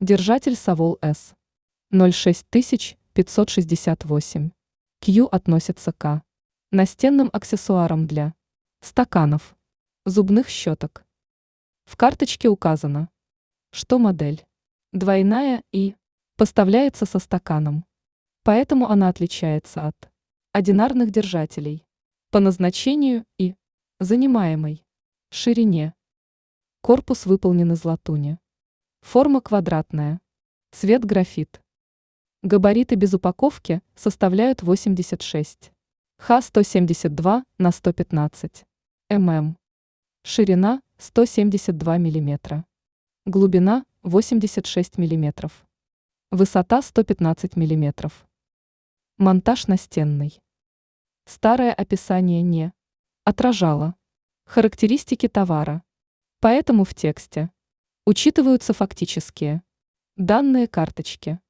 Держатель Savol S. 06568. Q относится к настенным аксессуарам для стаканов, зубных щеток. В карточке указано, что модель двойная и поставляется со стаканом, поэтому она отличается от одинарных держателей по назначению и занимаемой ширине. Корпус выполнен из латуни. Форма квадратная. Цвет графит. Габариты без упаковки составляют 86 Х 172 на 115 мм. Ширина 172 мм. Глубина 86 мм. Высота 115 мм. Монтаж настенный. Старое описание не отражало характеристики товара, поэтому в тексте учитываются фактические данные карточки.